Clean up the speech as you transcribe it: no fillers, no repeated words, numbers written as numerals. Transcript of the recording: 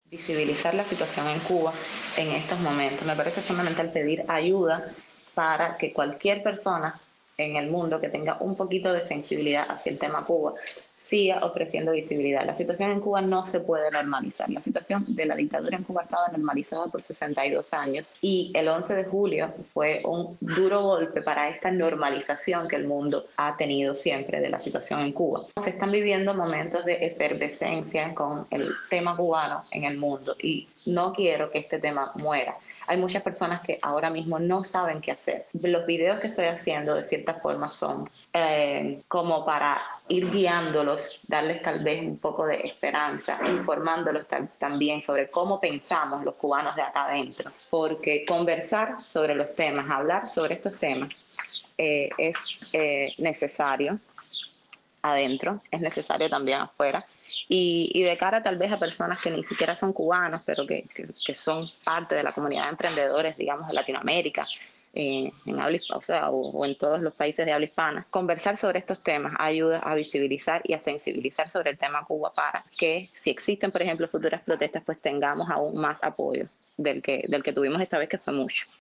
visibilizar la situación en Cuba en estos momentos. Me parece fundamental pedir ayuda para que cualquier persona en el mundo que tenga un poquito de sensibilidad hacia el tema Cuba siga ofreciendo visibilidad. La situación en Cuba no se puede normalizar. La situación de la dictadura en Cuba estaba normalizada por 62 años y el 11 de julio fue un duro golpe para esta normalización que el mundo ha tenido siempre de la situación en Cuba. Se están viviendo momentos de efervescencia con el tema cubano en el mundo y no quiero que este tema muera. Hay muchas personas que ahora mismo no saben qué hacer. Los videos que estoy haciendo de cierta forma son como para ir guiándolos, darles tal vez un poco de esperanza, informándolos también sobre cómo pensamos los cubanos de acá adentro. Porque conversar sobre los temas, hablar sobre estos temas es necesario adentro, es necesario también afuera. Y de cara tal vez a personas que ni siquiera son cubanos, pero que son parte de la comunidad de emprendedores, digamos, de Latinoamérica, en habla hispana, o en todos los países de habla hispana, conversar sobre estos temas ayuda a visibilizar y a sensibilizar sobre el tema Cuba para que si existen, por ejemplo, futuras protestas, pues tengamos aún más apoyo del que tuvimos esta vez, que fue mucho.